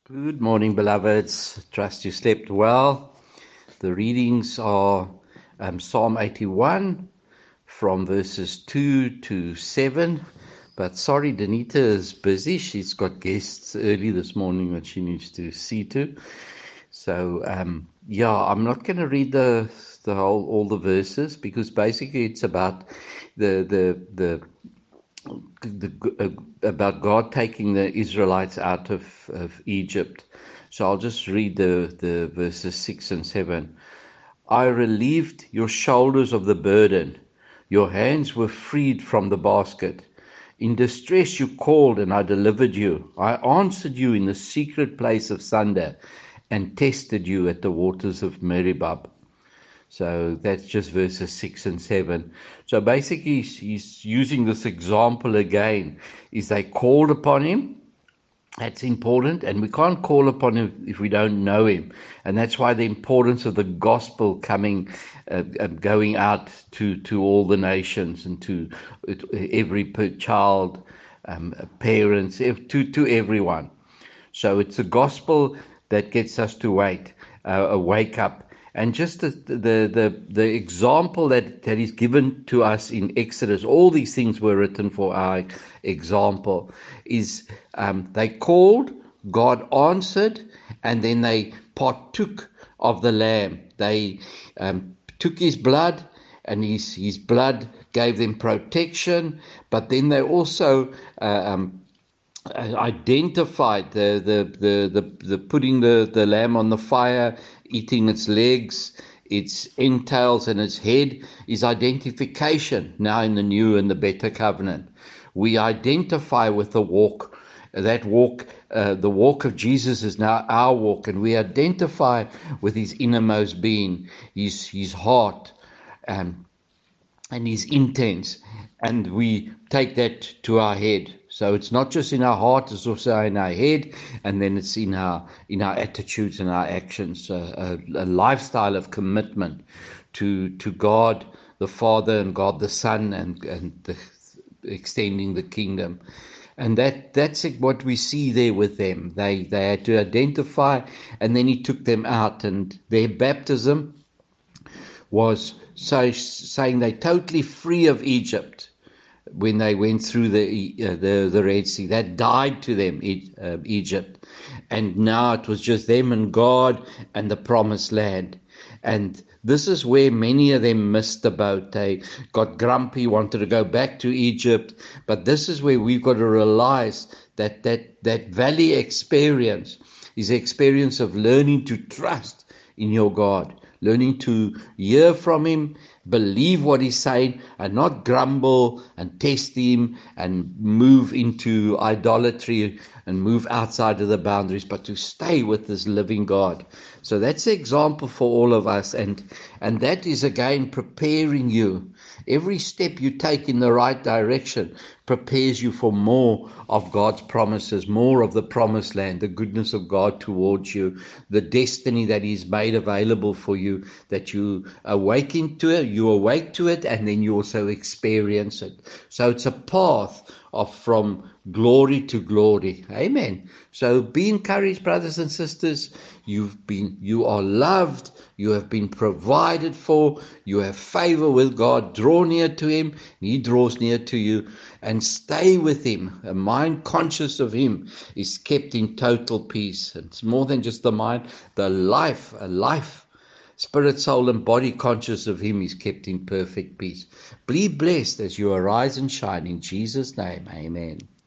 Good morning, beloveds. Trust you slept well. The readings are Psalm 81 from verses 2 to 7. But sorry, Danita is busy. She's got guests early this morning that she needs to see to. So, I'm not going to read the whole all the verses because basically it's about about God taking the Israelites out of Egypt. So I'll just read the verses 6 and 7. I relieved your shoulders of the burden. Your hands were freed from the basket. In distress you called, and I delivered you. I answered you in the secret place of Sunder and tested you at the waters of Meribah. So that's just verses 6 and 7. So basically, he's using this example again. Is they called upon him. That's important, and we can't call upon him if we don't know him. And that's why the importance of the gospel going out to all the nations and to every child, parents, to everyone. So it's the gospel that gets us to wake up. And just the example that is given to us in Exodus, all these things were written for our example, is they called, God answered, and then they partook of the lamb. They took his blood, and his blood gave them protection, but then they also identified the putting the lamb on the fire, eating its legs, its entrails, and its head is identification. Now in the new and the better covenant, we identify with the walk. That walk, the walk of Jesus is now our walk, and we identify with his innermost being, his heart, and his intents, and we take that to our head. So it's not just in our heart; it's also in our head, and then it's in our attitudes and our actions. A lifestyle of commitment to God the Father and God the Son, and extending the kingdom. And that's what we see there with them. They had to identify, and then he took them out, and their baptism was saying they're totally free of Egypt when they went through the Red Sea. That died to them, Egypt, and now it was just them and God and the Promised Land. And this is where many of them missed the boat. They got grumpy, wanted to go back to Egypt, but this is where we've got to realize that valley experience is the experience of learning to trust in your God, learning to hear from him, believe what he's saying, and not grumble and test him and move into idolatry and move outside of the boundaries, but to stay with this living God. So that's the example for all of us, and that is again preparing you. Every step you take in the right direction prepares you for more of God's promises, more of the promised land, the goodness of God towards you, the destiny that He's made available for you, that you awaken to it, you awake to it, and then you also experience it. So it's a path of from glory to glory. Amen. So be encouraged, brothers and sisters. You are loved. You have been provided for. You have favor with God. Draw near to him. He draws near to you. And stay with him. A mind conscious of him is kept in total peace. It's more than just the mind. A life. Spirit, soul, and body conscious of him is kept in perfect peace. Be blessed as you arise and shine in Jesus' name. Amen.